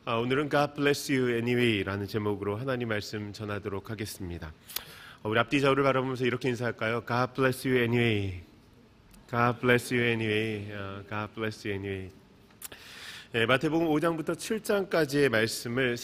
오늘은 God Bless You Anyway라는 제목으로 하나님 말씀 전하도록 하겠습니다. 우리 앞뒤 좌우를 바라보면서 이렇게 인사할까요? God Bless You Anyway. God Bless You Anyway. God Bless You Anyway. 마태복음 5장부터 7장까지의 말씀을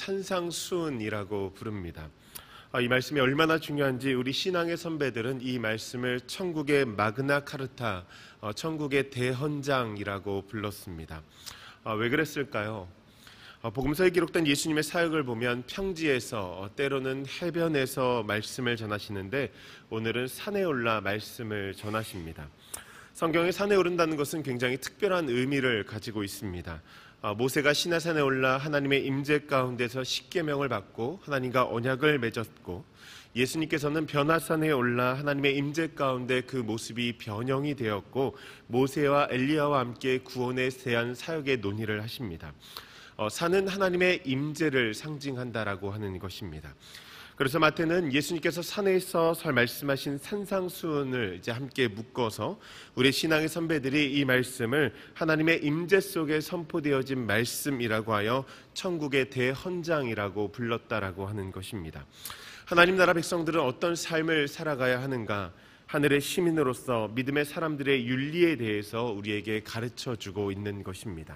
산상수훈이라고 부릅니다. 이 말씀이 얼마나 중요한지 우리 신앙의 선배들은 이 말씀을 천국의 마그나 카르타, 천국의 대헌장이라고 불렀습니다. 왜 그랬을까요? 복음서에 기록된 예수님의 사역을 보면 평지에서 때로는 해변에서 말씀을 전하시는데 오늘은 산에 올라 말씀을 전하십니다. 성경에 산에 오른다는 것은 굉장히 특별한 의미를 가지고 있습니다. 모세가 시내산에 올라 하나님의 임재 가운데서 십계명을 받고 하나님과 언약을 맺었고, 예수님께서는 변화산에 올라 하나님의 임재 가운데 그 모습이 변형이 되었고 모세와 엘리야와 함께 구원에 대한 사역의 논의를 하십니다. 산은 하나님의 임재를 상징한다라고 하는 것입니다. 그래서 마태는 예수님께서 산에서 말씀하신 산상수훈을 이제 함께 묶어서 우리 신앙의 선배들이 이 말씀을 하나님의 임재 속에 선포되어진 말씀이라고 하여 천국의 대헌장이라고 불렀다라고 하는 것입니다. 하나님 나라 백성들은 어떤 삶을 살아가야 하는가, 하늘의 시민으로서 믿음의 사람들의 윤리에 대해서 우리에게 가르쳐주고 있는 것입니다.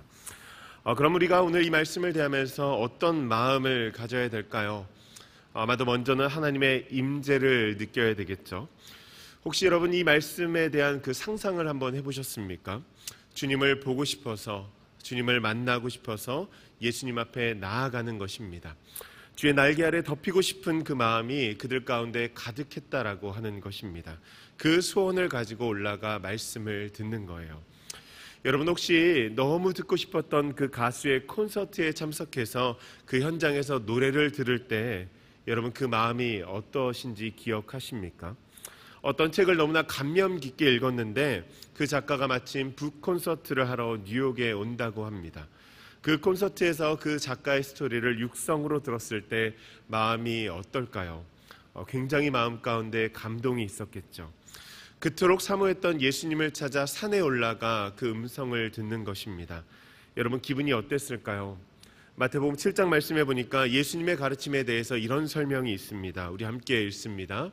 그럼 우리가 오늘 이 말씀을 대하면서 어떤 마음을 가져야 될까요? 아마도 먼저는 하나님의 임재를 느껴야 되겠죠. 혹시 여러분 이 말씀에 대한 그 상상을 한번 해보셨습니까? 주님을 보고 싶어서, 주님을 만나고 싶어서 예수님 앞에 나아가는 것입니다. 주의 날개 아래 덮이고 싶은 그 마음이 그들 가운데 가득했다라고 하는 것입니다. 그 소원을 가지고 올라가 말씀을 듣는 거예요. 여러분 혹시 너무 듣고 싶었던 그 가수의 콘서트에 참석해서 그 현장에서 노래를 들을 때 여러분 그 마음이 어떠신지 기억하십니까? 어떤 책을 너무나 감명 깊게 읽었는데 그 작가가 마침 북콘서트를 하러 뉴욕에 온다고 합니다. 그 콘서트에서 그 작가의 스토리를 육성으로 들었을 때 마음이 어떨까요? 굉장히 마음 가운데 감동이 있었겠죠. 그토록 사모했던 예수님을 찾아 산에 올라가 그 음성을 듣는 것입니다. 여러분 기분이 어땠을까요? 마태복음 7장 말씀해 보니까 예수님의 가르침에 대해서 이런 설명이 있습니다. 우리 함께 읽습니다.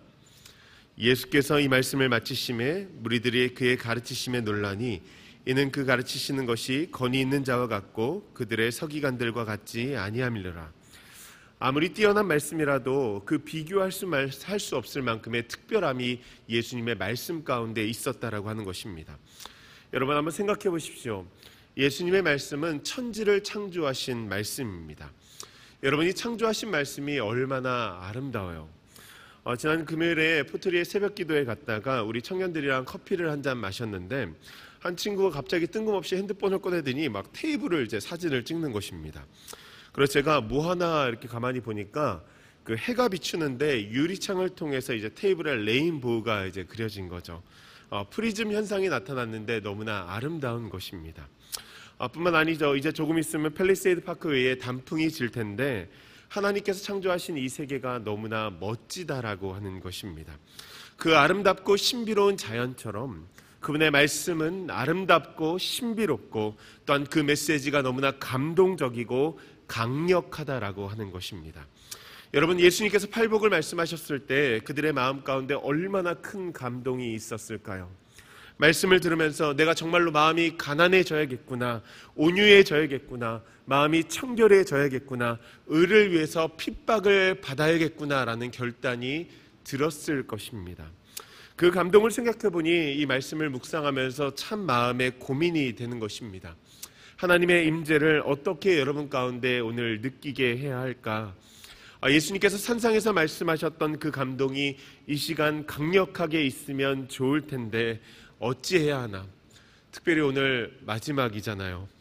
예수께서 이 말씀을 마치심에 무리들이 그의 가르치심에 놀라니 이는 그 가르치시는 것이 권위 있는 자와 같고 그들의 서기관들과 같지 아니함이라. 아무리 뛰어난 말씀이라도 그 비교할 수 없을 만큼의 특별함이 예수님의 말씀 가운데 있었다라고 하는 것입니다. 여러분 한번 생각해 보십시오. 예수님의 말씀은 천지를 창조하신 말씀입니다. 여러분이 창조하신 말씀이 얼마나 아름다워요. 지난 금요일에 포트리의 새벽 기도에 갔다가 우리 청년들이랑 커피를 한 잔 마셨는데 한 친구가 갑자기 뜬금없이 핸드폰을 꺼내더니 막 테이블을 이제 사진을 찍는 것입니다. 그래서 제가 뭐 하나 이렇게 가만히 보니까 그 해가 비추는데 유리창을 통해서 이제 테이블에 레인보우가 이제 그려진 거죠. 프리즘 현상이 나타났는데 너무나 아름다운 것입니다. 뿐만 아니죠. 이제 조금 있으면 팰리세이드 파크 외에 단풍이 질 텐데 하나님께서 창조하신 이 세계가 너무나 멋지다라고 하는 것입니다. 그 아름답고 신비로운 자연처럼 그분의 말씀은 아름답고 신비롭고 또한 그 메시지가 너무나 감동적이고 강력하다라고 하는 것입니다. 여러분 예수님께서 팔복을 말씀하셨을 때 그들의 마음 가운데 얼마나 큰 감동이 있었을까요? 말씀을 들으면서 내가 정말로 마음이 가난해져야겠구나, 온유해져야겠구나, 마음이 청결해져야겠구나, 의를 위해서 핍박을 받아야겠구나라는 결단이 들었을 것입니다. 그 감동을 생각해 보니 이 말씀을 묵상하면서 참 마음에 고민이 되는 것입니다. 하나님의 임재를 어떻게 여러분 가운데 오늘 느끼게 해야 할까? 예수님께서 산상에서 말씀하셨던 그 감동이 이 시간 강력하게 있으면 좋을 텐데 어찌해야 하나? 특별히 오늘 마지막이잖아요.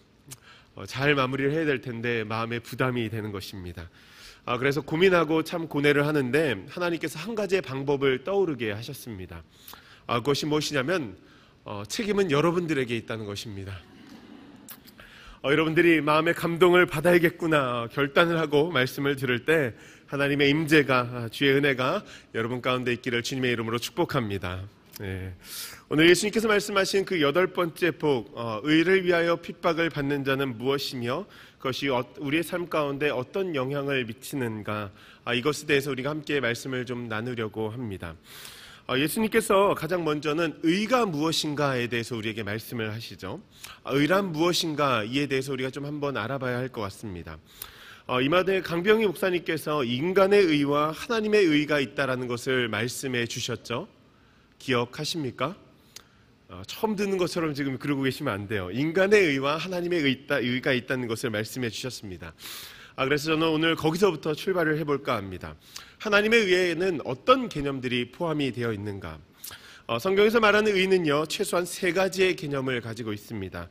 잘 마무리를 해야 될 텐데 마음에 부담이 되는 것입니다. 그래서 고민하고 참 고뇌를 하는데 하나님께서 한 가지의 방법을 떠오르게 하셨습니다. 그것이 무엇이냐면 책임은 여러분들에게 있다는 것입니다. 여러분들이 마음의 감동을 받아야겠구나 결단을 하고 말씀을 들을 때 하나님의 임재가, 주의 은혜가 여러분 가운데 있기를 주님의 이름으로 축복합니다. 네. 오늘 예수님께서 말씀하신 그 8번째 복, 의를 위하여 핍박을 받는 자는 무엇이며 그것이 우리의 삶 가운데 어떤 영향을 미치는가, 이것에 대해서 우리가 함께 말씀을 좀 나누려고 합니다. 예수님께서 가장 먼저는 의가 무엇인가에 대해서 우리에게 말씀을 하시죠. 의란 무엇인가 이에 대해서 우리가 좀 한번 알아봐야 할 것 같습니다. 이마대 강병희 목사님께서 인간의 의와 하나님의 의가 있다라는 것을 말씀해 주셨죠. 기억하십니까? 처음 듣는 것처럼 지금 그러고 계시면 안 돼요. 인간의 의와 하나님의 의가 있다는 것을 말씀해 주셨습니다. 그래서 저는 오늘 거기서부터 출발을 해볼까 합니다. 하나님의 의에는 어떤 개념들이 포함이 되어 있는가? 성경에서 말하는 의는요, 최소한 세 가지의 개념을 가지고 있습니다.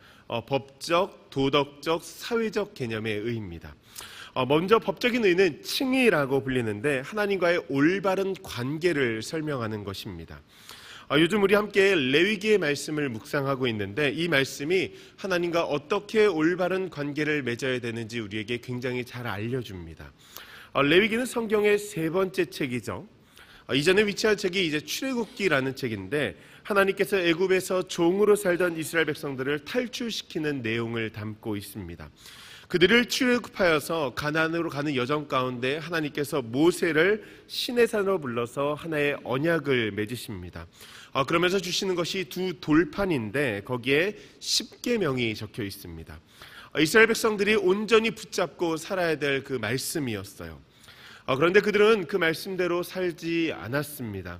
법적, 도덕적, 사회적 개념의 의입니다. 먼저 법적인 의는 칭의라고 불리는데 하나님과의 올바른 관계를 설명하는 것입니다. 요즘 우리 함께 레위기의 말씀을 묵상하고 있는데 이 말씀이 하나님과 어떻게 올바른 관계를 맺어야 되는지 우리에게 굉장히 잘 알려줍니다. 레위기는 성경의 세 번째 책이죠. 이전에 위치한 책이 이제 출애굽기라는 책인데 하나님께서 애굽에서 종으로 살던 이스라엘 백성들을 탈출시키는 내용을 담고 있습니다. 그들을 출애굽하여서 가나안으로 가는 여정 가운데 하나님께서 모세를 시내산으로 불러서 하나의 언약을 맺으십니다. 그러면서 주시는 것이 두 돌판인데 거기에 10계명이 적혀 있습니다. 이스라엘 백성들이 온전히 붙잡고 살아야 될 그 말씀이었어요. 그런데 그들은 그 말씀대로 살지 않았습니다.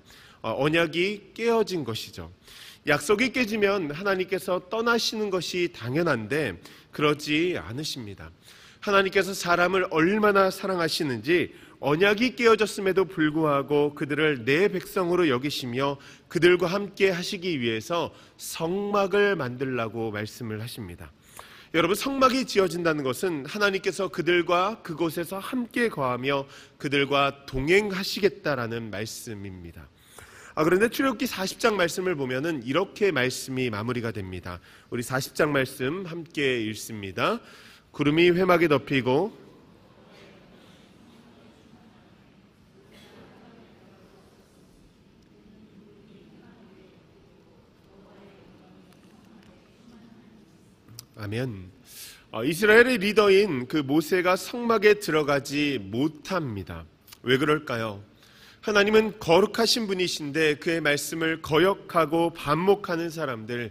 언약이 깨어진 것이죠. 약속이 깨지면 하나님께서 떠나시는 것이 당연한데 그러지 않으십니다. 하나님께서 사람을 얼마나 사랑하시는지 언약이 깨어졌음에도 불구하고 그들을 내 백성으로 여기시며 그들과 함께 하시기 위해서 성막을 만들라고 말씀을 하십니다. 여러분, 성막이 지어진다는 것은 하나님께서 그들과 그곳에서 함께 거하며 그들과 동행하시겠다라는 말씀입니다. 그런데 출애굽기 40장 말씀을 보면은 이렇게 말씀이 마무리가 됩니다. 우리 40장 말씀 함께 읽습니다. 구름이 회막에 덮이고 아멘. 이스라엘의 리더인 그 모세가 성막에 들어가지 못합니다. 왜 그럴까요? 하나님은 거룩하신 분이신데 그의 말씀을 거역하고 반목하는 사람들,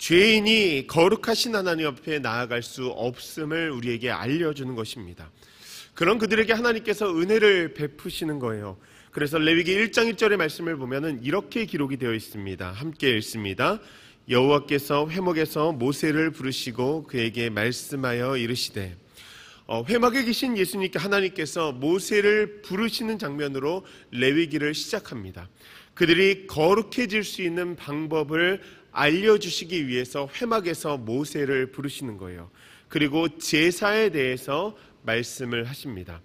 죄인이 거룩하신 하나님 앞에 나아갈 수 없음을 우리에게 알려주는 것입니다. 그런 그들에게 하나님께서 은혜를 베푸시는 거예요. 그래서 레위기 1장 1절의 말씀을 보면은 이렇게 기록이 되어 있습니다. 함께 읽습니다. 여호와께서 회막에서 모세를 부르시고 그에게 말씀하여 이르시되, 회막에 계신 예수님께 하나님께서 모세를 부르시는 장면으로 레위기를 시작합니다. 그들이 거룩해질 수 있는 방법을 알려주시기 위해서 회막에서 모세를 부르시는 거예요. 그리고 제사에 대해서 말씀을 하십니다.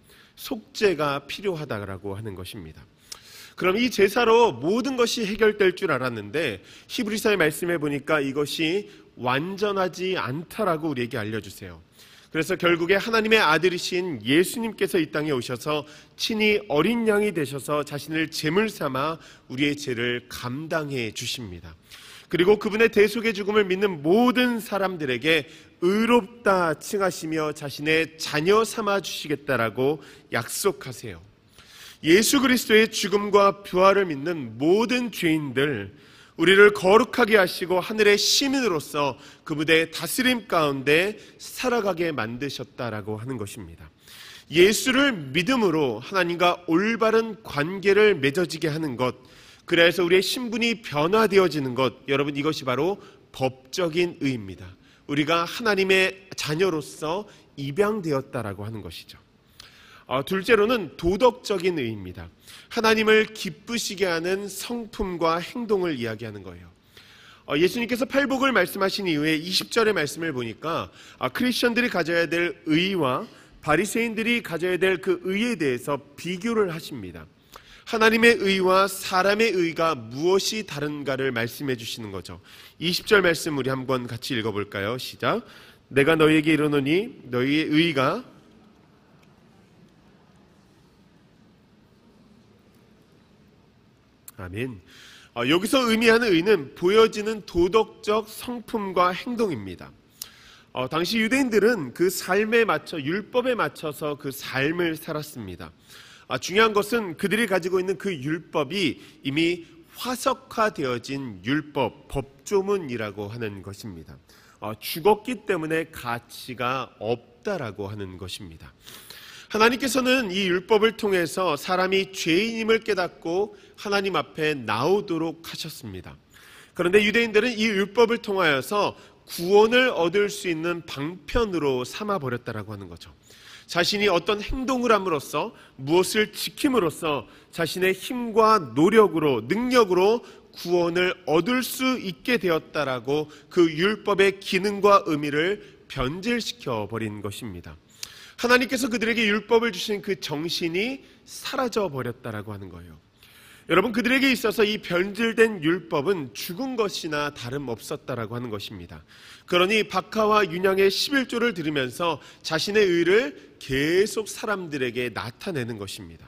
속죄가 필요하다라고 하는 것입니다. 그럼 이 제사로 모든 것이 해결될 줄 알았는데 히브리서의 말씀해 보니까 이것이 완전하지 않다라고 우리에게 알려주세요. 그래서 결국에 하나님의 아들이신 예수님께서 이 땅에 오셔서 친히 어린 양이 되셔서 자신을 제물 삼아 우리의 죄를 감당해 주십니다. 그리고 그분의 대속의 죽음을 믿는 모든 사람들에게 의롭다 칭하시며 자신의 자녀 삼아 주시겠다라고 약속하세요. 예수 그리스도의 죽음과 부활을 믿는 모든 죄인들, 우리를 거룩하게 하시고 하늘의 시민으로서 그분의 다스림 가운데 살아가게 만드셨다라고 하는 것입니다. 예수를 믿음으로 하나님과 올바른 관계를 맺어지게 하는 것, 그래서 우리의 신분이 변화되어지는 것, 여러분, 이것이 바로 법적인 의입니다. 우리가 하나님의 자녀로서 입양되었다라고 하는 것이죠. 둘째로는 도덕적인 의입니다. 하나님을 기쁘시게 하는 성품과 행동을 이야기하는 거예요. 예수님께서 팔복을 말씀하신 이후에 20절의 말씀을 보니까 크리스천들이 가져야 될 의와 바리새인들이 가져야 될 그 의에 대해서 비교를 하십니다. 하나님의 의와 사람의 의가 무엇이 다른가를 말씀해 주시는 거죠. 20절 말씀 우리 한번 같이 읽어볼까요? 시작. 내가 너희에게 이르노니 너희의 의가 아멘. 여기서 의미하는 의는 보여지는 도덕적 성품과 행동입니다. 당시 유대인들은 그 삶에 맞춰 율법에 맞춰서 그 삶을 살았습니다. 중요한 것은 그들이 가지고 있는 그 율법이 이미 화석화되어진 율법, 법조문이라고 하는 것입니다. 죽었기 때문에 가치가 없다라고 하는 것입니다. 하나님께서는 이 율법을 통해서 사람이 죄인임을 깨닫고 하나님 앞에 나오도록 하셨습니다. 그런데 유대인들은 이 율법을 통하여서 구원을 얻을 수 있는 방편으로 삼아버렸다라고 하는 거죠. 자신이 어떤 행동을 함으로써 무엇을 지킴으로써 자신의 힘과 노력으로 능력으로 구원을 얻을 수 있게 되었다라고 그 율법의 기능과 의미를 변질시켜 버린 것입니다. 하나님께서 그들에게 율법을 주신 그 정신이 사라져 버렸다라고 하는 거예요. 여러분, 그들에게 있어서 이 변질된 율법은 죽은 것이나 다름없었다라고 하는 것입니다. 그러니 박하와 윤양의 11조를 들으면서 자신의 의를 계속 사람들에게 나타내는 것입니다.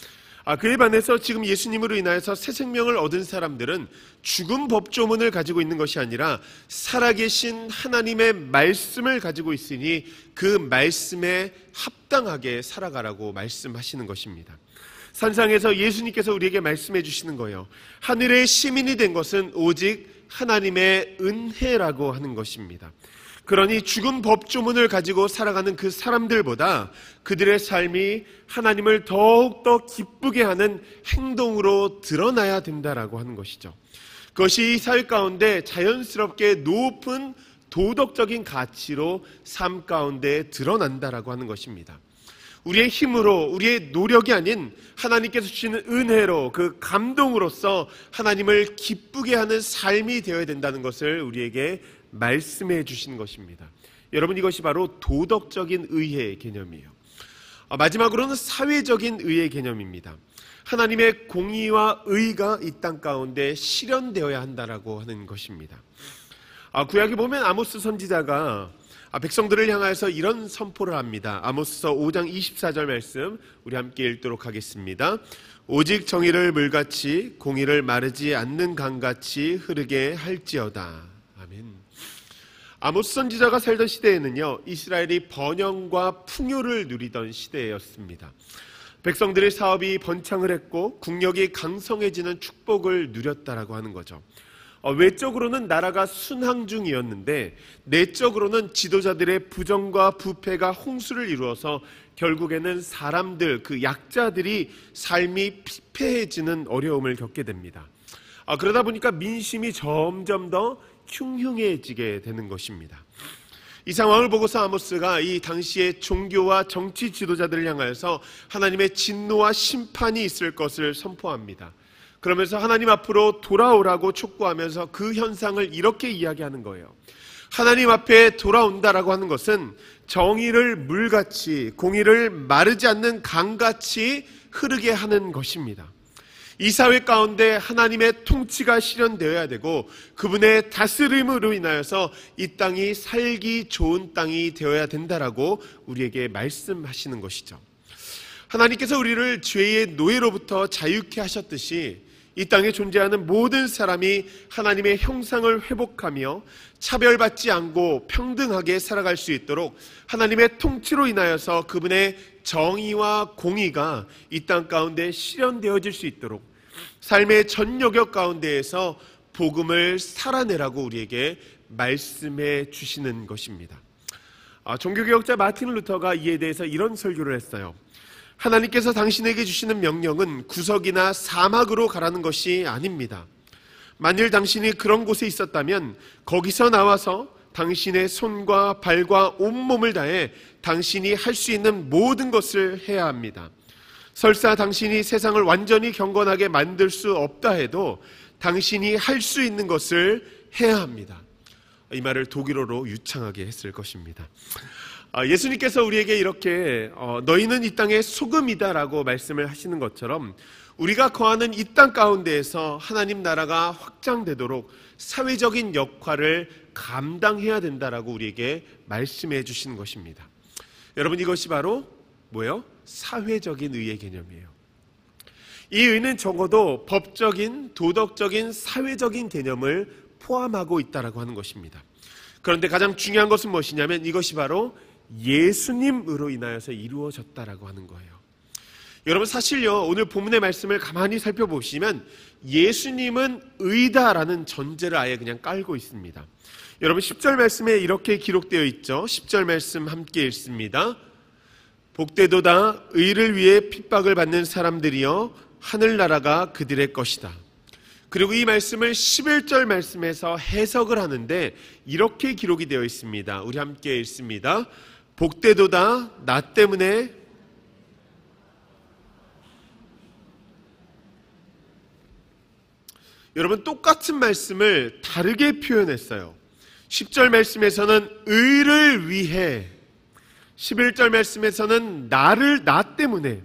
그에 반해서 지금 예수님으로 인하여서 새 생명을 얻은 사람들은 죽은 법조문을 가지고 있는 것이 아니라 살아계신 하나님의 말씀을 가지고 있으니 그 말씀에 합당하게 살아가라고 말씀하시는 것입니다. 산상에서 예수님께서 우리에게 말씀해 주시는 거예요. 하늘의 시민이 된 것은 오직 하나님의 은혜라고 하는 것입니다. 그러니 죽은 법조문을 가지고 살아가는 그 사람들보다 그들의 삶이 하나님을 더욱더 기쁘게 하는 행동으로 드러나야 된다라고 하는 것이죠. 그것이 이 사회 가운데 자연스럽게 높은 도덕적인 가치로 삶 가운데 드러난다라고 하는 것입니다. 우리의 힘으로, 우리의 노력이 아닌 하나님께서 주시는 은혜로 그 감동으로서 하나님을 기쁘게 하는 삶이 되어야 된다는 것을 우리에게 말씀해 주신 것입니다. 여러분, 이것이 바로 도덕적인 의의 개념이에요. 마지막으로는 사회적인 의의 개념입니다. 하나님의 공의와 의가 이 땅 가운데 실현되어야 한다라고 하는 것입니다. 구약에 보면 아모스 선지자가 백성들을 향하여서 이런 선포를 합니다. 아모스서 5장 24절 말씀 우리 함께 읽도록 하겠습니다. 오직 정의를 물같이 공의를 마르지 않는 강같이 흐르게 할지어다. 아멘. 아모스 선지자가 살던 시대에는요, 이스라엘이 번영과 풍요를 누리던 시대였습니다. 백성들의 사업이 번창을 했고 국력이 강성해지는 축복을 누렸다라고 하는 거죠. 외적으로는 나라가 순항 중이었는데 내적으로는 지도자들의 부정과 부패가 홍수를 이루어서 결국에는 사람들, 그 약자들이 삶이 피폐해지는 어려움을 겪게 됩니다. 그러다 보니까 민심이 점점 더 흉흉해지게 되는 것입니다. 이 상황을 보고서 아모스가 이 당시의 종교와 정치 지도자들을 향하여서 하나님의 진노와 심판이 있을 것을 선포합니다. 그러면서 하나님 앞으로 돌아오라고 촉구하면서 그 현상을 이렇게 이야기하는 거예요. 하나님 앞에 돌아온다라고 하는 것은 정의를 물같이, 공의를 마르지 않는 강같이 흐르게 하는 것입니다. 이 사회 가운데 하나님의 통치가 실현되어야 되고 그분의 다스림으로 인하여서 이 땅이 살기 좋은 땅이 되어야 된다라고 우리에게 말씀하시는 것이죠. 하나님께서 우리를 죄의 노예로부터 자유케 하셨듯이 이 땅에 존재하는 모든 사람이 하나님의 형상을 회복하며 차별받지 않고 평등하게 살아갈 수 있도록 하나님의 통치로 인하여서 그분의 정의와 공의가 이 땅 가운데 실현되어질 수 있도록 삶의 전 영역 가운데에서 복음을 살아내라고 우리에게 말씀해 주시는 것입니다. 종교개혁자 마틴 루터가 이에 대해서 이런 설교를 했어요. 하나님께서 당신에게 주시는 명령은 구석이나 사막으로 가라는 것이 아닙니다. 만일 당신이 그런 곳에 있었다면 거기서 나와서 당신의 손과 발과 온몸을 다해 당신이 할 수 있는 모든 것을 해야 합니다. 설사 당신이 세상을 완전히 경건하게 만들 수 없다 해도 당신이 할 수 있는 것을 해야 합니다. 이 말을 독일어로 유창하게 했을 것입니다. 예수님께서 우리에게 이렇게 너희는 이 땅의 소금이다라고 말씀을 하시는 것처럼 우리가 거하는 이 땅 가운데에서 하나님 나라가 확장되도록 사회적인 역할을 감당해야 된다라고 우리에게 말씀해 주시는 것입니다. 여러분, 이것이 바로 뭐예요? 사회적인 의의 개념이에요. 이 의는 적어도 법적인, 도덕적인, 사회적인 개념을 포함하고 있다라고 하는 것입니다. 그런데 가장 중요한 것은 무엇이냐면 이것이 바로 예수님으로 인하여서 이루어졌다라고 하는 거예요. 여러분 사실요, 오늘 본문의 말씀을 가만히 살펴보시면 예수님은 의다라는 전제를 아예 그냥 깔고 있습니다. 여러분 10절 말씀에 이렇게 기록되어 있죠. 10절 말씀 함께 읽습니다. 복되도다 의를 위해 핍박을 받는 사람들이여 하늘나라가 그들의 것이다. 그리고 이 말씀을 11절 말씀에서 해석을 하는데 이렇게 기록이 되어 있습니다. 우리 함께 읽습니다. 복되도다 나 때문에 여러분 똑같은 말씀을 다르게 표현했어요. 10절 말씀에서는 의를 위해, 11절 말씀에서는 나 때문에,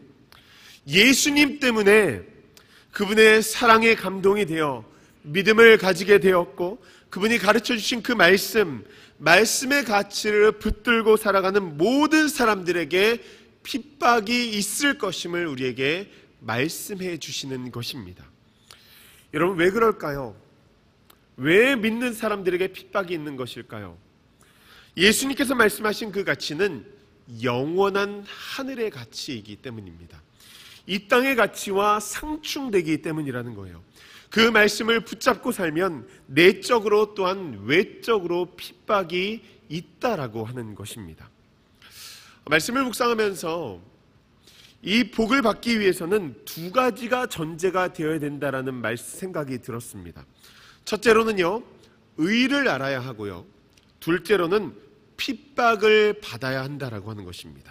예수님 때문에 그분의 사랑에 감동이 되어 믿음을 가지게 되었고 그분이 가르쳐 주신 그 말씀의 가치를 붙들고 살아가는 모든 사람들에게 핍박이 있을 것임을 우리에게 말씀해 주시는 것입니다. 여러분 왜 그럴까요? 왜 믿는 사람들에게 핍박이 있는 것일까요? 예수님께서 말씀하신 그 가치는 영원한 하늘의 가치이기 때문입니다. 이 땅의 가치와 상충되기 때문이라는 거예요. 그 말씀을 붙잡고 살면 내적으로 또한 외적으로 핍박이 있다라고 하는 것입니다. 말씀을 묵상하면서 이 복을 받기 위해서는 두 가지가 전제가 되어야 된다라는 생각이 들었습니다. 첫째로는요, 의를 알아야 하고요. 둘째로는 핍박을 받아야 한다라고 하는 것입니다.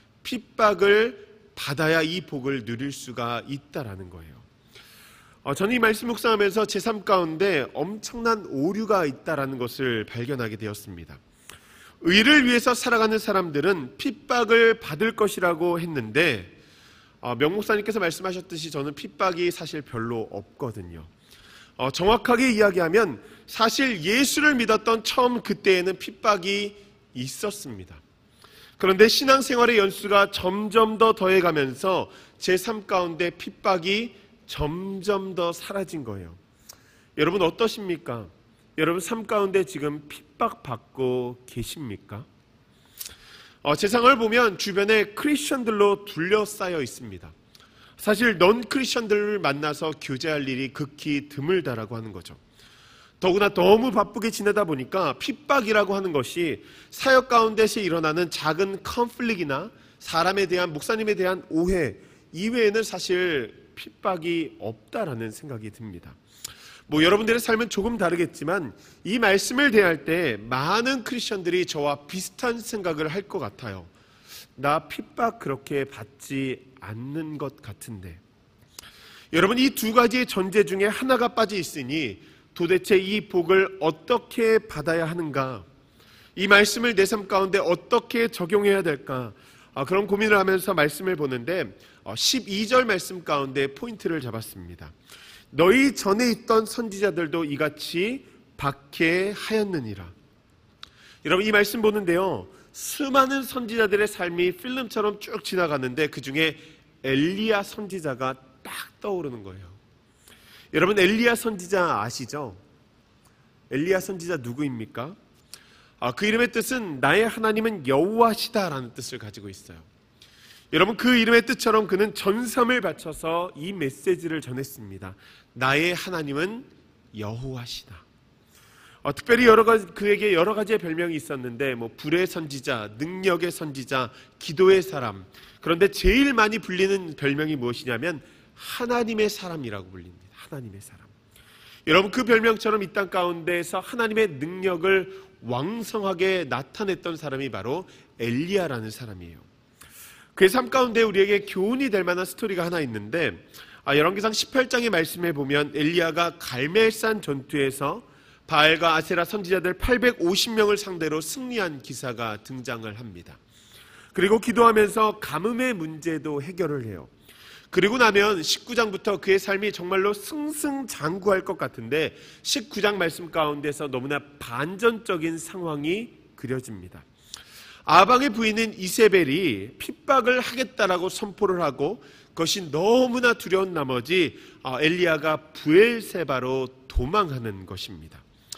핍박을 받아야 이 복을 누릴 수가 있다라는 거예요. 저는 이 말씀 묵상하면서 제 삶 가운데 엄청난 오류가 있다라는 것을 발견하게 되었습니다. 의를 위해서 살아가는 사람들은 핍박을 받을 것이라고 했는데 명 목사님께서 말씀하셨듯이 저는 핍박이 사실 별로 없거든요. 정확하게 이야기하면 사실 예수를 믿었던 처음 그때에는 핍박이 있었습니다. 그런데 신앙생활의 연수가 점점 더 더해가면서 제 삶 가운데 핍박이 점점 더 사라진 거예요. 여러분 어떠십니까? 여러분 삶 가운데 지금 핍박받고 계십니까? 세상을 보면 주변에 크리스천들로 둘러싸여 있습니다. 사실 넌 크리스천들을 만나서 교제할 일이 극히 드물다라고 하는 거죠. 더구나 너무 바쁘게 지내다 보니까 핍박이라고 하는 것이 사역 가운데서 일어나는 작은 컨플릭이나 사람에 대한 목사님에 대한 오해 이외에는 사실 핍박이 없다라는 생각이 듭니다. 여러분들의 삶은 조금 다르겠지만 이 말씀을 대할 때 많은 크리스천들이 저와 비슷한 생각을 할 것 같아요. 나 핍박 그렇게 받지 않는 것 같은데. 여러분 이 두 가지의 전제 중에 하나가 빠져 있으니 도대체 이 복을 어떻게 받아야 하는가? 이 말씀을 내 삶 가운데 어떻게 적용해야 될까? 그런 고민을 하면서 말씀을 보는데 12절 말씀 가운데 포인트를 잡았습니다. 너희 전에 있던 선지자들도 이같이 박해하였느니라. 여러분 이 말씀 보는데요, 수많은 선지자들의 삶이 필름처럼 쭉 지나가는데 그 중에 엘리야 선지자가 딱 떠오르는 거예요. 여러분 엘리야 선지자 아시죠? 엘리야 선지자 누구입니까? 그 이름의 뜻은 나의 하나님은 여호와시다라는 뜻을 가지고 있어요. 여러분 그 이름의 뜻처럼 그는 전섬을 바쳐서 이 메시지를 전했습니다. 나의 하나님은 여호와시다. 특별히 그에게 여러 가지의 별명이 있었는데 불의 선지자, 능력의 선지자, 기도의 사람. 그런데 제일 많이 불리는 별명이 무엇이냐면 하나님의 사람이라고 불립니다. 하나님의 사람. 여러분 그 별명처럼 이 땅 가운데에서 하나님의 능력을 왕성하게 나타냈던 사람이 바로 엘리야라는 사람이에요. 그의 삶 가운데 우리에게 교훈이 될 만한 스토리가 하나 있는데 열왕기상 18장의 말씀에 보면 엘리야가 갈멜산 전투에서 바알과 아세라 선지자들 850명을 상대로 승리한 기사가 등장을 합니다. 그리고 기도하면서 가뭄의 문제도 해결을 해요. 그리고 나면 19장부터 그의 삶이 정말로 승승장구할 것 같은데 19장 말씀 가운데서 너무나 반전적인 상황이 그려집니다. 아방의 부인인 이세벨이 핍박을 하겠다라고 선포를 하고 그것이 너무나 두려운 나머지 엘리야가 브엘세바로 도망하는 것입니다.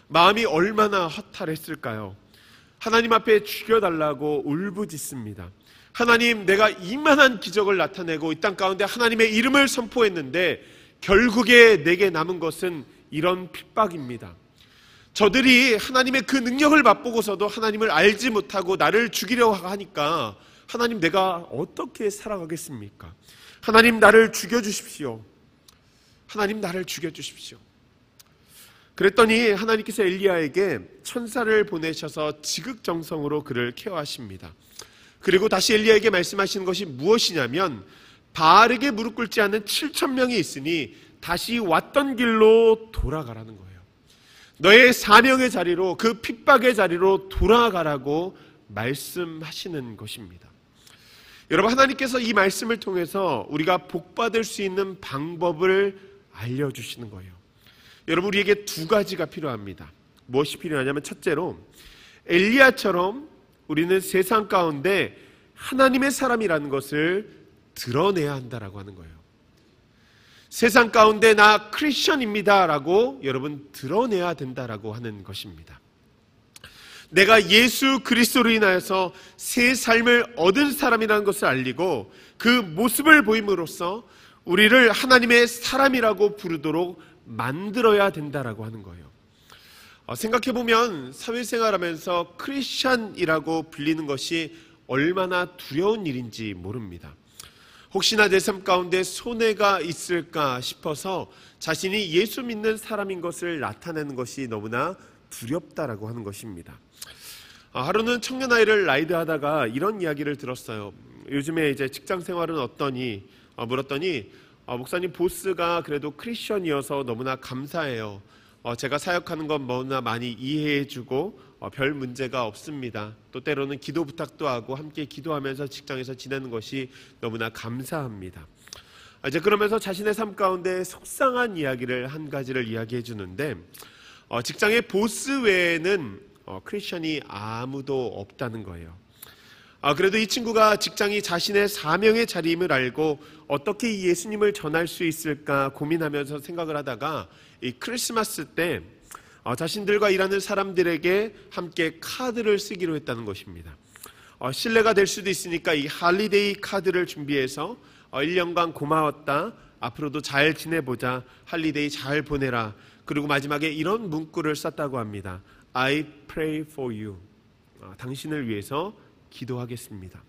마음이 얼마나 허탈했을까요? 하나님 앞에 죽여달라고 울부짖습니다. 하나님, 내가 이만한 기적을 나타내고 이 땅 가운데 하나님의 이름을 선포했는데 결국에 내게 남은 것은 이런 핍박입니다. 저들이 하나님의 그 능력을 맛보고서도 하나님을 알지 못하고 나를 죽이려고 하니까 하나님, 내가 어떻게 살아가겠습니까? 하나님, 나를 죽여주십시오. 하나님, 나를 죽여주십시오. 그랬더니 하나님께서 엘리야에게 천사를 보내셔서 지극정성으로 그를 케어하십니다. 그리고 다시 엘리야에게 말씀하시는 것이 무엇이냐면, 바알에게 무릎 꿇지 않는 7,000명이 있으니 다시 왔던 길로 돌아가라는 거예요. 너의 사명의 자리로, 그 핍박의 자리로 돌아가라고 말씀하시는 것입니다. 여러분, 하나님께서 이 말씀을 통해서 우리가 복받을 수 있는 방법을 알려주시는 거예요. 여러분, 우리에게 두 가지가 필요합니다. 무엇이 필요하냐면, 첫째로 엘리야처럼 우리는 세상 가운데 하나님의 사람이라는 것을 드러내야 한다라고 하는 거예요. 세상 가운데 나 크리스천입니다라고 여러분 드러내야 된다라고 하는 것입니다. 내가 예수 그리스도로 인하여서 새 삶을 얻은 사람이라는 것을 알리고 그 모습을 보임으로써 우리를 하나님의 사람이라고 부르도록 만들어야 된다라고 하는 거예요. 생각해보면 사회생활하면서 크리스찬이라고 불리는 것이 얼마나 두려운 일인지 모릅니다. 혹시나 내 삶 가운데 손해가 있을까 싶어서 자신이 예수 믿는 사람인 것을 나타내는 것이 너무나 두렵다라고 하는 것입니다. 하루는 청년 아이를 라이드하다가 이런 이야기를 들었어요. 요즘에 이제 직장 생활은 어떠니? 물었더니 목사님, 보스가 그래도 크리스천이어서 너무나 감사해요. 제가 사역하는 건 너무나 많이 이해해주고 별 문제가 없습니다. 또 때로는 기도 부탁도 하고 함께 기도하면서 직장에서 지내는 것이 너무나 감사합니다. 이제 그러면서 자신의 삶 가운데 속상한 이야기를 한 가지를 이야기해 주는데, 직장의 보스 외에는 크리스천이 아무도 없다는 거예요. 그래도 이 친구가 직장이 자신의 사명의 자리임을 알고 어떻게 이 예수님을 전할 수 있을까 고민하면서 생각을 하다가 이 크리스마스 때 자신들과 일하는 사람들에게 함께 카드를 쓰기로 했다는 것입니다. 신뢰가 될 수도 있으니까 이 할리데이 카드를 준비해서 1년간 고마웠다, 앞으로도 잘 지내보자, 할리데이 잘 보내라, 그리고 마지막에 이런 문구를 썼다고 합니다. I pray for you. 당신을 위해서 기도하겠습니다.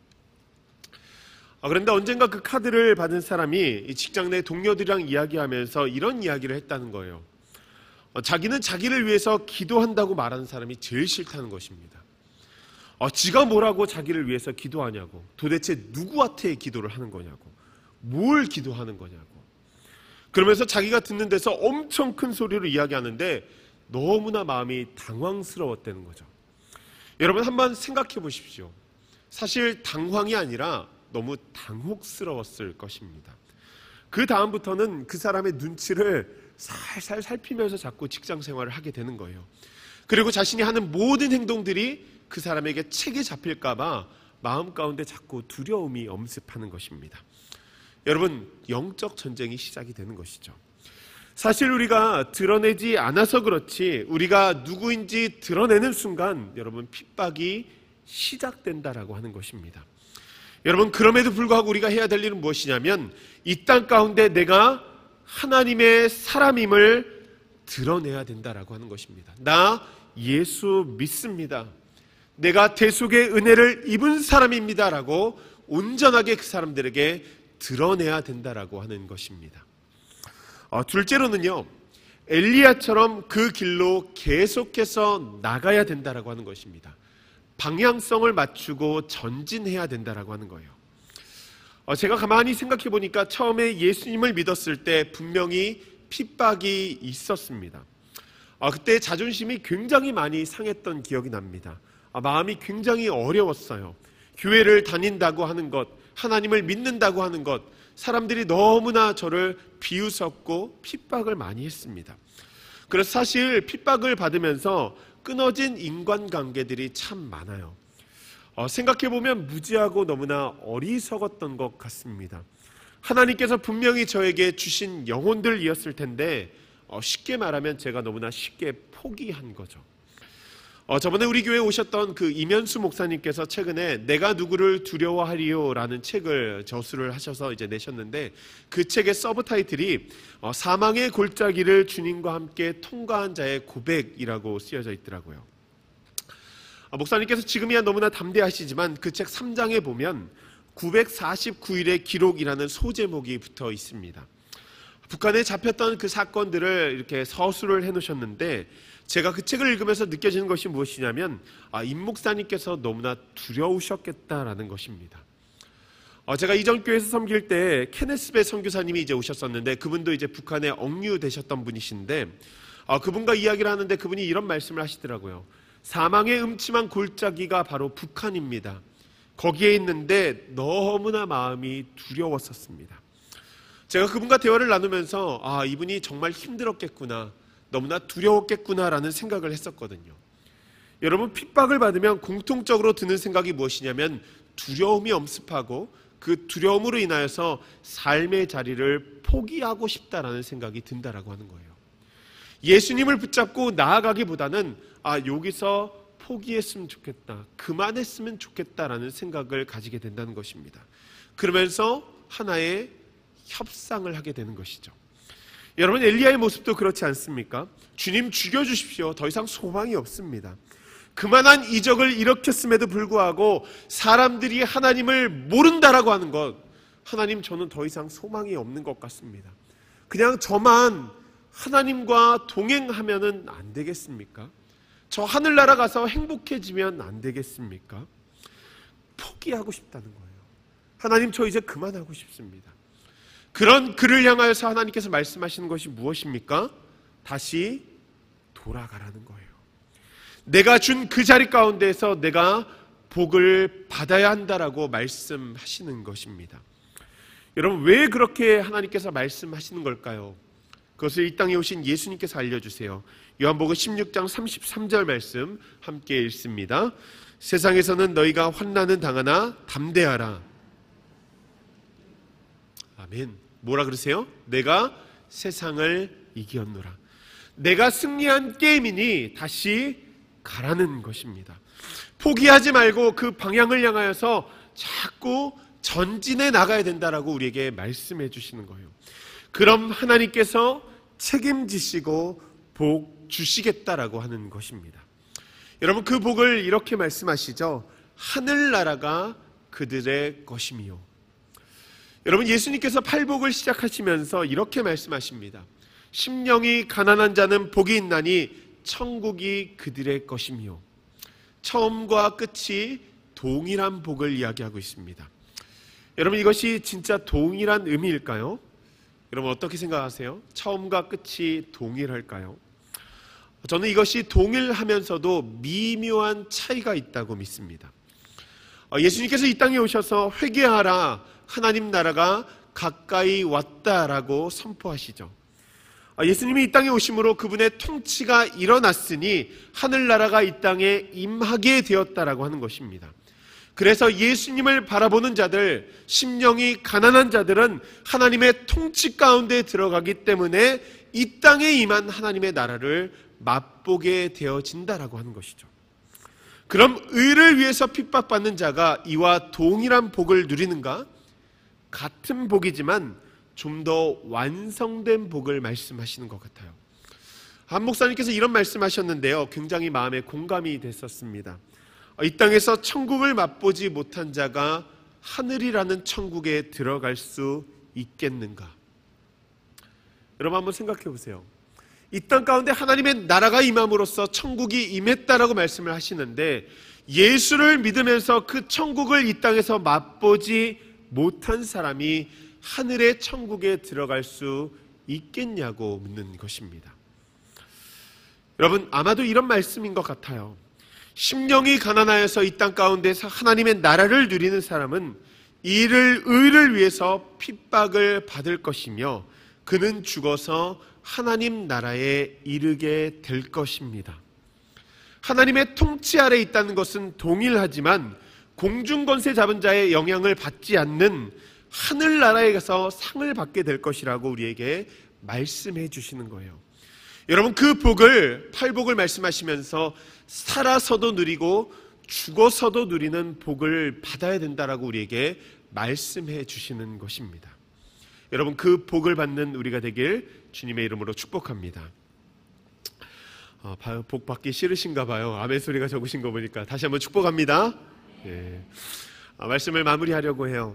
그런데 언젠가 그 카드를 받은 사람이 직장 내 동료들이랑 이야기하면서 이런 이야기를 했다는 거예요. 자기는 자기를 위해서 기도한다고 말하는 사람이 제일 싫다는 것입니다. 지가 뭐라고 자기를 위해서 기도하냐고, 도대체 누구한테 기도를 하는 거냐고, 뭘 기도하는 거냐고, 그러면서 자기가 듣는 데서 엄청 큰 소리로 이야기하는데 너무나 마음이 당황스러웠다는 거죠. 여러분, 한번 생각해 보십시오. 사실 당황이 아니라 너무 당혹스러웠을 것입니다. 그 다음부터는 그 사람의 눈치를 살살 살피면서 자꾸 직장 생활을 하게 되는 거예요. 그리고 자신이 하는 모든 행동들이 그 사람에게 책에 잡힐까봐 마음 가운데 자꾸 두려움이 엄습하는 것입니다. 여러분, 영적 전쟁이 시작이 되는 것이죠. 사실 우리가 드러내지 않아서 그렇지 우리가 누구인지 드러내는 순간 여러분 핍박이 시작된다라고 하는 것입니다. 여러분, 그럼에도 불구하고 우리가 해야 될 일은 무엇이냐면 이 땅 가운데 내가 하나님의 사람임을 드러내야 된다라고 하는 것입니다. 나 예수 믿습니다. 내가 대속의 은혜를 입은 사람입니다라고 온전하게 그 사람들에게 드러내야 된다라고 하는 것입니다. 둘째로는요, 엘리야처럼 그 길로 계속해서 나가야 된다라고 하는 것입니다. 방향성을 맞추고 전진해야 된다라고 하는 거예요. 제가 가만히 생각해 보니까 처음에 예수님을 믿었을 때 분명히 핍박이 있었습니다. 그때 자존심이 굉장히 많이 상했던 기억이 납니다. 마음이 굉장히 어려웠어요. 교회를 다닌다고 하는 것, 하나님을 믿는다고 하는 것, 사람들이 너무나 저를 비웃었고 핍박을 많이 했습니다. 그래서 사실 핍박을 받으면서 끊어진 인간관계들이 참 많아요. 생각해보면 무지하고 너무나 어리석었던 것 같습니다. 하나님께서 분명히 저에게 주신 영혼들이었을 텐데 쉽게 말하면 제가 너무나 쉽게 포기한 거죠. 저번에 우리 교회에 오셨던 그 이면수 목사님께서 최근에 내가 누구를 두려워하리요 라는 책을 저술을 하셔서 이제 내셨는데, 그 책의 서브 타이틀이 사망의 골짜기를 주님과 함께 통과한 자의 고백이라고 쓰여져 있더라고요. 목사님께서 지금이야 너무나 담대하시지만 그 책 3장에 보면 949일의 기록이라는 소제목이 붙어 있습니다. 북한에 잡혔던 그 사건들을 이렇게 서술을 해놓으셨는데, 제가 그 책을 읽으면서 느껴지는 것이 무엇이냐면 임 목사님께서 너무나 두려우셨겠다라는 것입니다. 제가 이전 교회에서 섬길 때 케네스베 선교사님이 이제 오셨었는데, 그분도 이제 북한에 억류되셨던 분이신데, 그분과 이야기를 하는데 그분이 이런 말씀을 하시더라고요. 사망의 음침한 골짜기가 바로 북한입니다. 거기에 있는데 너무나 마음이 두려웠었습니다. 제가 그분과 대화를 나누면서 이분이 정말 힘들었겠구나, 너무나 두려웠겠구나라는 생각을 했었거든요. 여러분, 핍박을 받으면 공통적으로 드는 생각이 무엇이냐면 두려움이 엄습하고 그 두려움으로 인하여서 삶의 자리를 포기하고 싶다라는 생각이 든다라고 하는 거예요. 예수님을 붙잡고 나아가기보다는 여기서 포기했으면 좋겠다, 그만했으면 좋겠다라는 생각을 가지게 된다는 것입니다. 그러면서 하나의 협상을 하게 되는 것이죠. 여러분, 엘리야의 모습도 그렇지 않습니까? 주님 죽여주십시오. 더 이상 소망이 없습니다. 그만한 이적을 일으켰음에도 불구하고 사람들이 하나님을 모른다라고 하는 것, 하나님, 저는 더 이상 소망이 없는 것 같습니다. 그냥 저만 하나님과 동행하면은 안 되겠습니까? 저 하늘나라 가서 행복해지면 안 되겠습니까? 포기하고 싶다는 거예요. 하나님, 저 이제 그만하고 싶습니다. 그런 그를 향하여서 하나님께서 말씀하시는 것이 무엇입니까? 다시 돌아가라는 거예요. 내가 준 그 자리 가운데에서 내가 복을 받아야 한다라고 말씀하시는 것입니다. 여러분, 왜 그렇게 하나님께서 말씀하시는 걸까요? 그것을 이 땅에 오신 예수님께서 알려주세요. 요한복음 16장 33절 말씀 함께 읽습니다. 세상에서는 너희가 환난은 당하나 담대하라. 아멘. 뭐라 그러세요? 내가 세상을 이겼노라. 내가 승리한 게임이니 다시 가라는 것입니다. 포기하지 말고 그 방향을 향하여서 자꾸 전진해 나가야 된다라고 우리에게 말씀해 주시는 거예요. 그럼 하나님께서 책임지시고 복 주시겠다라고 하는 것입니다. 여러분, 그 복을 이렇게 말씀하시죠. 하늘나라가 그들의 것이미요. 여러분, 예수님께서 팔복을 시작하시면서 이렇게 말씀하십니다. 심령이 가난한 자는 복이 있나니 천국이 그들의 것이며. 처음과 끝이 동일한 복을 이야기하고 있습니다. 여러분, 이것이 진짜 동일한 의미일까요? 여러분, 어떻게 생각하세요? 처음과 끝이 동일할까요? 저는 이것이 동일하면서도 미묘한 차이가 있다고 믿습니다. 예수님께서 이 땅에 오셔서 회개하라, 하나님 나라가 가까이 왔다라고 선포하시죠. 예수님이 이 땅에 오심으로 그분의 통치가 일어났으니 하늘나라가 이 땅에 임하게 되었다라고 하는 것입니다. 그래서 예수님을 바라보는 자들, 심령이 가난한 자들은 하나님의 통치 가운데 들어가기 때문에 이 땅에 임한 하나님의 나라를 맛보게 되어진다라고 하는 것이죠. 그럼 의를 위해서 핍박받는 자가 이와 동일한 복을 누리는가? 같은 복이지만 좀 더 완성된 복을 말씀하시는 것 같아요. 한 목사님께서 이런 말씀하셨는데요, 굉장히 마음에 공감이 됐었습니다. 이 땅에서 천국을 맛보지 못한 자가 하늘이라는 천국에 들어갈 수 있겠는가? 여러분, 한번 생각해 보세요. 이 땅 가운데 하나님의 나라가 임함으로써 천국이 임했다라고 말씀을 하시는데, 예수를 믿으면서 그 천국을 이 땅에서 맛보지 못한 사람이 하늘의 천국에 들어갈 수 있겠냐고 묻는 것입니다. 여러분, 아마도 이런 말씀인 것 같아요. 심령이 가난하여서 이 땅 가운데서 하나님의 나라를 누리는 사람은 의를 위해서 핍박을 받을 것이며 그는 죽어서 하나님 나라에 이르게 될 것입니다. 하나님의 통치 아래 있다는 것은 동일하지만 공중권세 잡은 자의 영향을 받지 않는 하늘나라에 가서 상을 받게 될 것이라고 우리에게 말씀해 주시는 거예요. 여러분 그 복을 팔복을 말씀하시면서 살아서도 누리고 죽어서도 누리는 복을 받아야 된다라고 우리에게 말씀해 주시는 것입니다. 여러분 그 복을 받는 우리가 되길 주님의 이름으로 축복합니다. 복 받기 싫으신가 봐요. 아멘 소리가 적으신 거 보니까 다시 한번 축복합니다. 예. 말씀을 마무리하려고 해요.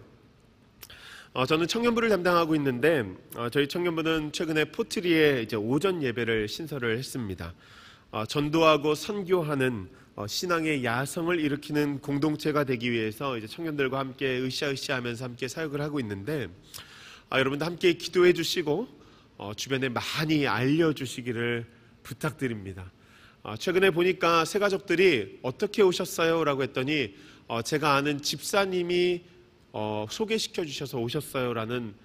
저는 청년부를 담당하고 있는데 저희 청년부는 최근에 포트리에 이제 오전 예배를 신설을 했습니다. 전도하고 선교하는 신앙의 야성을 일으키는 공동체가 되기 위해서 이제 청년들과 함께 으쌰으쌰하면서 함께 사역을 하고 있는데 여러분도 함께 기도해 주시고 주변에 많이 알려주시기를 부탁드립니다. 최근에 보니까 새 가족들이 어떻게 오셨어요? 라고 했더니 제가 아는 집사님이 소개시켜 주셔서 오셨어요 라는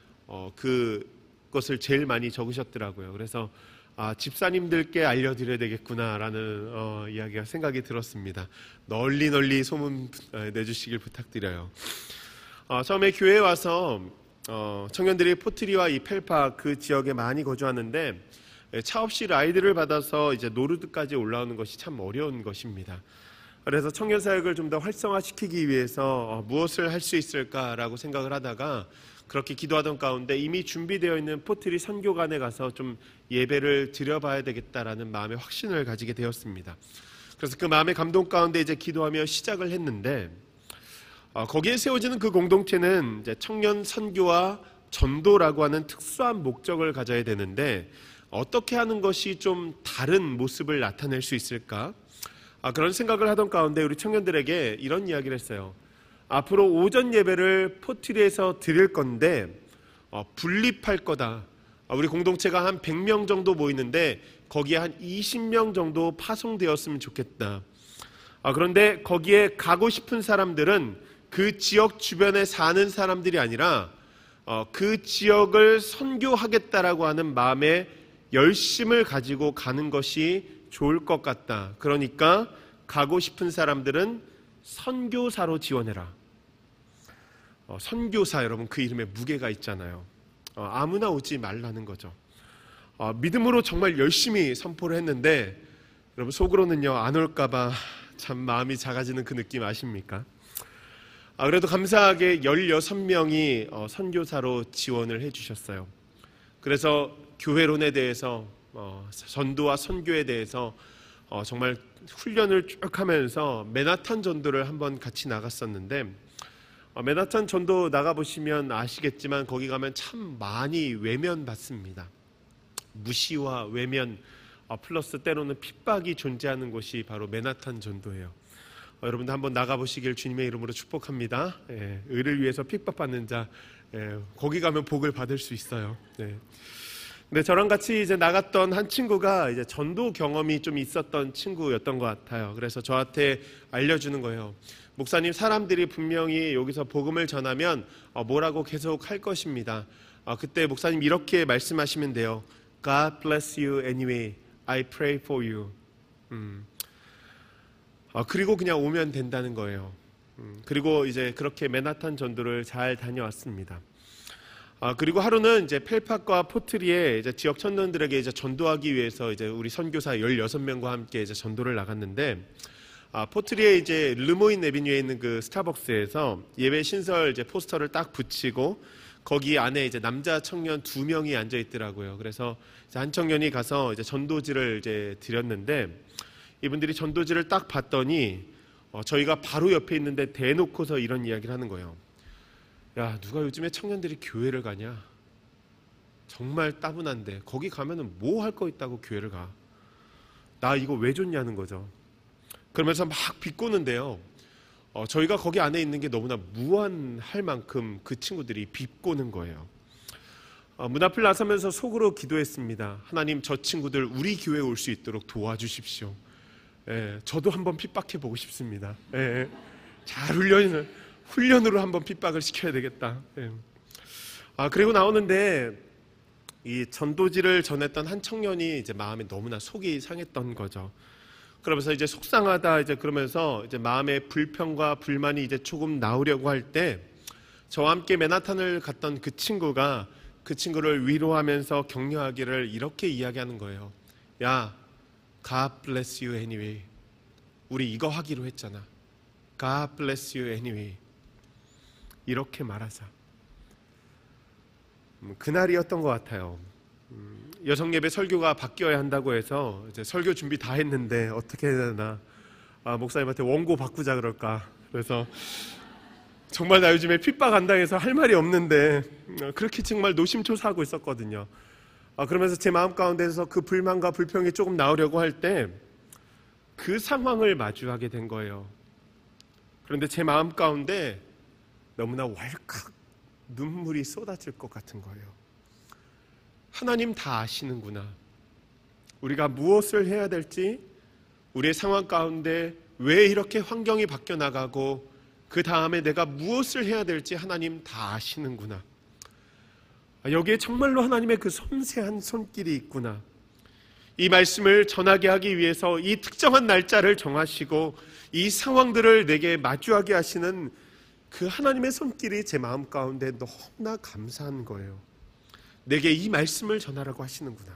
그것을 제일 많이 적으셨더라고요. 그래서 집사님들께 알려드려야 되겠구나라는 이야기가 생각이 들었습니다. 널리 소문 내주시길 부탁드려요. 처음에 교회에 와서 청년들이 포트리와 이 펠파 그 지역에 많이 거주하는데 차 없이 라이드를 받아서 이제 노르드까지 올라오는 것이 참 어려운 것입니다. 그래서 청년 사역을 좀 더 활성화시키기 위해서 무엇을 할 수 있을까라고 생각을 하다가 그렇게 기도하던 가운데 이미 준비되어 있는 포트리 선교관에 가서 좀 예배를 드려봐야 되겠다라는 마음의 확신을 가지게 되었습니다. 그래서 그 마음의 감동 가운데 이제 기도하며 시작을 했는데 거기에 세워지는 그 공동체는 이제 청년 선교와 전도라고 하는 특수한 목적을 가져야 되는데 어떻게 하는 것이 좀 다른 모습을 나타낼 수 있을까? 그런 생각을 하던 가운데 우리 청년들에게 이런 이야기를 했어요. 앞으로 오전 예배를 포트리에서 드릴 건데 분립할 거다. 우리 공동체가 한 100명 정도 모이는데 거기에 한 20명 정도 파송되었으면 좋겠다. 그런데 거기에 가고 싶은 사람들은 그 지역 주변에 사는 사람들이 아니라 그 지역을 선교하겠다라고 하는 마음에 열심을 가지고 가는 것이 좋을 것 같다. 그러니까 가고 싶은 사람들은 선교사로 지원해라. 선교사 여러분 그 이름에 무게가 있잖아요. 아무나 오지 말라는 거죠. 믿음으로 정말 열심히 선포를 했는데 여러분 속으로는요 안 올까봐 참 마음이 작아지는 그 느낌 아십니까? 그래도 감사하게 16명이 선교사로 지원을 해주셨어요. 그래서 교회론에 대해서 전도와 선교에 대해서 정말 훈련을 쭉 하면서 맨하탄 전도를 한번 같이 나갔었는데 맨하탄 전도 나가보시면 아시겠지만 거기 가면 참 많이 외면받습니다. 무시와 외면 플러스 때로는 핍박이 존재하는 곳이 바로 맨하탄 전도예요. 여러분도 한번 나가보시길 주님의 이름으로 축복합니다. 의를 위해서 핍박받는 자 거기 가면 복을 받을 수 있어요. 근데 저랑 같이 이제 나갔던 한 친구가 이제 전도 경험이 좀 있었던 친구였던 것 같아요. 그래서 저한테 알려주는 거예요. 목사님 사람들이 분명히 여기서 복음을 전하면 뭐라고 계속 할 것입니다. 그때 목사님 이렇게 말씀하시면 돼요. God bless you anyway. I pray for you. 그리고 그냥 오면 된다는 거예요. 그리고 이제 그렇게 맨하탄 전도를 잘 다녀왔습니다. 그리고 하루는 이제 펠팍과 포트리에 이제 지역 청년들에게 이제 전도하기 위해서 이제 우리 선교사 16명과 함께 이제 전도를 나갔는데 포트리에 이제 르모인 에비뉴에 있는 그 스타벅스에서 예배 신설 이제 포스터를 딱 붙이고 거기 안에 이제 남자 청년 2명이 앉아 있더라고요. 그래서 이제 한 청년이 가서 이제 전도지를 이제 드렸는데 이분들이 전도지를 딱 봤더니 저희가 바로 옆에 있는데 대놓고서 이런 이야기를 하는 거예요. 야, 누가 요즘에 청년들이 교회를 가냐? 정말 따분한데 거기 가면은 뭐 할 거 있다고 교회를 가? 나 이거 왜 좋냐는 거죠. 그러면서 막 비꼬는데요. 저희가 거기 안에 있는 게 너무나 무한할 만큼 그 친구들이 비꼬는 거예요. 문 앞을 나서면서 속으로 기도했습니다. 하나님 저 친구들 우리 교회에 올 수 있도록 도와주십시오. 저도 한번 핍박해 보고 싶습니다. 잘 훈련으로 한번 핍박을 시켜야 되겠다. 그리고 나오는데 이 전도지를 전했던 한 청년이 이제 마음에 너무나 속이 상했던 거죠. 그러면서 이제 속상하다 이제 그러면서 이제 마음의 불평과 불만이 이제 조금 나오려고 할 때 저와 함께 맨하탄을 갔던 그 친구가 그 친구를 위로하면서 격려하기를 이렇게 이야기하는 거예요. 야, God bless you anyway. 우리 이거 하기로 했잖아. God bless you anyway. 이렇게 말하자. 그날이었던 것 같아요. 여성예배 설교가 바뀌어야 한다고 해서 이제 설교 준비 다 했는데 어떻게 해야 되나, 목사님한테 원고 바꾸자 그럴까. 그래서 정말 나 요즘에 핍박 안 당해서 할 말이 없는데 그렇게 정말 노심초사하고 있었거든요. 그러면서 제 마음 가운데서 그 불만과 불평이 조금 나오려고 할 때 그 상황을 마주하게 된 거예요. 그런데 제 마음 가운데 너무나 왈칵 눈물이 쏟아질 것 같은 거예요. 하나님 다 아시는구나. 우리가 무엇을 해야 될지, 우리의 상황 가운데 왜 이렇게 환경이 바뀌어 나가고 그 다음에 내가 무엇을 해야 될지 하나님 다 아시는구나. 여기에 정말로 하나님의 그 섬세한 손길이 있구나. 이 말씀을 전하게 하기 위해서 이 특정한 날짜를 정하시고 이 상황들을 내게 마주하게 하시는 그 하나님의 손길이 제 마음 가운데 너무나 감사한 거예요. 내게 이 말씀을 전하라고 하시는구나.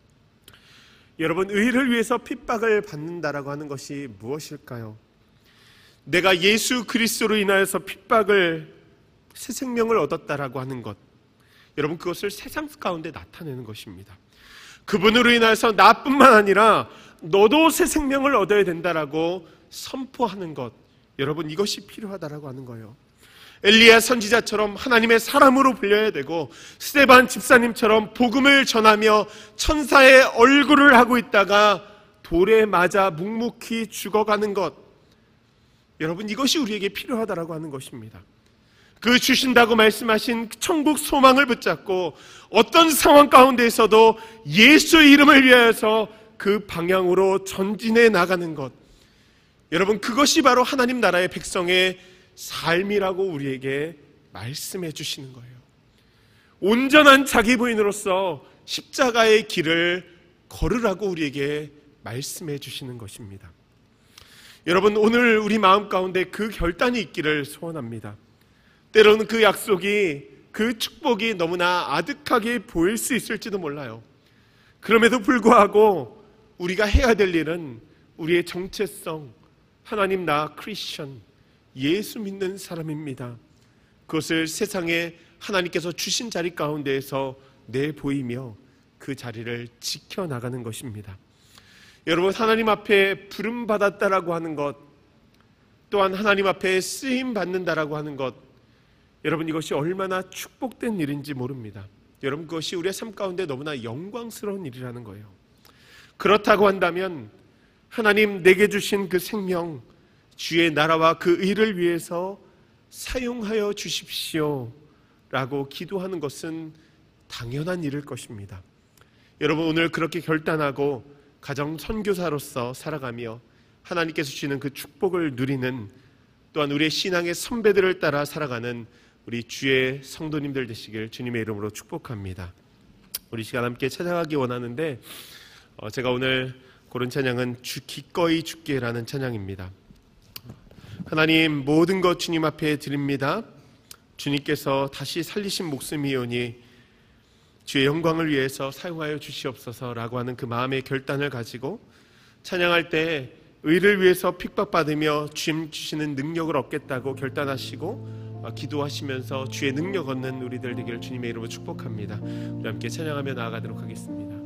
여러분, 의를 위해서 핍박을 받는다라고 하는 것이 무엇일까요? 내가 예수 그리스도로 인하여서 핍박을, 새 생명을 얻었다라고 하는 것, 여러분, 그것을 세상 가운데 나타내는 것입니다. 그분으로 인해서 나뿐만 아니라 너도 새 생명을 얻어야 된다라고 선포하는 것, 여러분, 이것이 필요하다라고 하는 거예요. 엘리야 선지자처럼 하나님의 사람으로 불려야 되고, 스데반 집사님처럼 복음을 전하며 천사의 얼굴을 하고 있다가 돌에 맞아 묵묵히 죽어가는 것, 여러분, 이것이 우리에게 필요하다라고 하는 것입니다. 그 주신다고 말씀하신 천국 소망을 붙잡고 어떤 상황 가운데에서도 예수의 이름을 위하여서 그 방향으로 전진해 나가는 것, 여러분, 그것이 바로 하나님 나라의 백성의 삶이라고 우리에게 말씀해 주시는 거예요. 온전한 자기 부인으로서 십자가의 길을 걸으라고 우리에게 말씀해 주시는 것입니다. 여러분, 오늘 우리 마음 가운데 그 결단이 있기를 소원합니다. 때로는 그 약속이, 그 축복이 너무나 아득하게 보일 수 있을지도 몰라요. 그럼에도 불구하고 우리가 해야 될 일은 우리의 정체성, 하나님 나 크리스천, 예수 믿는 사람입니다. 그것을 세상에 하나님께서 주신 자리 가운데에서 내보이며 그 자리를 지켜나가는 것입니다. 여러분, 하나님 앞에 부름받았다라고 하는 것, 또한 하나님 앞에 쓰임받는다라고 하는 것, 여러분, 이것이 얼마나 축복된 일인지 모릅니다. 여러분, 그것이 우리의 삶 가운데 너무나 영광스러운 일이라는 거예요. 그렇다고 한다면 하나님 내게 주신 그 생명, 주의 나라와 그 의를 위해서 사용하여 주십시오 라고 기도하는 것은 당연한 일일 것입니다. 여러분, 오늘 그렇게 결단하고 가정 선교사로서 살아가며 하나님께서 주시는 그 축복을 누리는, 또한 우리의 신앙의 선배들을 따라 살아가는 우리 주의 성도님들 되시길 주님의 이름으로 축복합니다. 우리 시간 함께 찬양하기 원하는데, 제가 오늘 고른 찬양은 기꺼이 주께라는 찬양입니다. 하나님, 모든 것 주님 앞에 드립니다. 주님께서 다시 살리신 목숨이오니 주의 영광을 위해서 사용하여 주시옵소서라고 하는 그 마음의 결단을 가지고 찬양할 때 의를 위해서 핍박받으며 주님 주시는 능력을 얻겠다고 결단하시고 기도하시면서 주의 능력 얻는 우리들 되기를 주님의 이름으로 축복합니다. 우리 함께 찬양하며 나아가도록 하겠습니다.